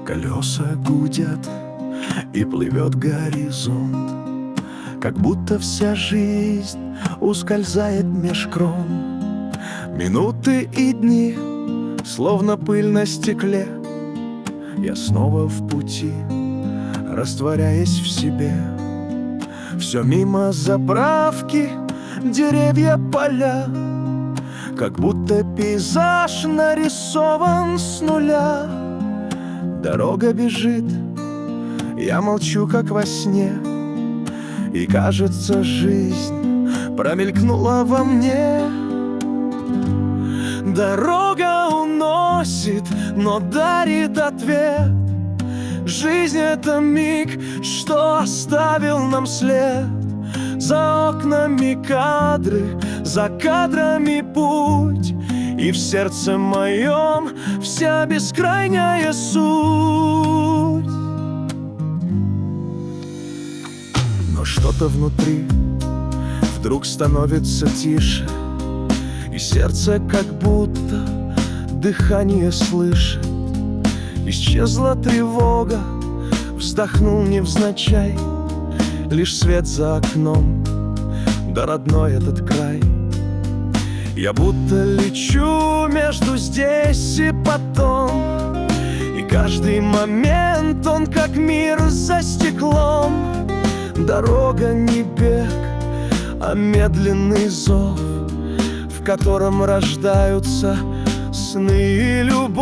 Колеса гудят, и плывет горизонт, как будто вся жизнь ускользает меж крон. Минуты и дни, словно пыль на стекле, я снова в пути, растворяясь в себе. Все мимо заправки, деревья, поля, как будто пейзаж нарисован с нуля. Дорога бежит, я молчу, как во сне, и кажется, жизнь промелькнула во мне. Дорога уносит, но дарит ответ. Жизнь — это миг, что оставил нам след. За окнами кадры, за кадрами путь, и в сердце моем вся бескрайняя суть. Но что-то внутри вдруг становится тише, и сердце как будто дыхание слышит. Исчезла тревога, вздохнул невзначай, лишь свет за окном, да родной этот край. Я будто лечу между здесь и потом, и каждый момент он как мир за стеклом. Дорога не бег, а медленный зов, в котором рождаются сны и любовь.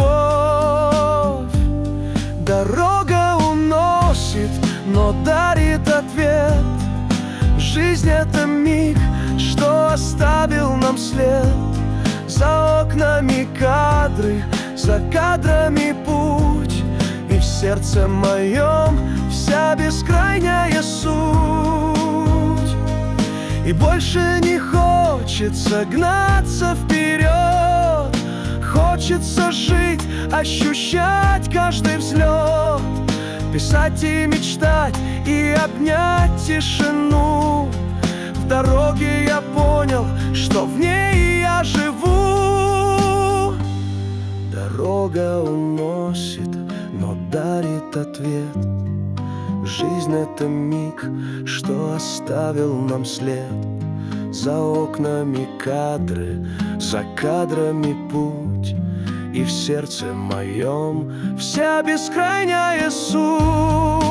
Дорога уносит, но дарит ответ. Жизнь — это миг, что оставил нам след. За окнами кадры, за кадрами путь, и в сердце моем вся бескрайняя суть. И больше не хочется гнаться вперед, хочется жить, ощущать каждый взлет, писать и мечтать, и обнять тишину. В дороге я понял, что в ней я живу. Дорога уносит, но дарит ответ. Жизнь — это миг, что оставил нам след. За окнами кадры, за кадрами путь, и в сердце моем вся бескрайняя суть.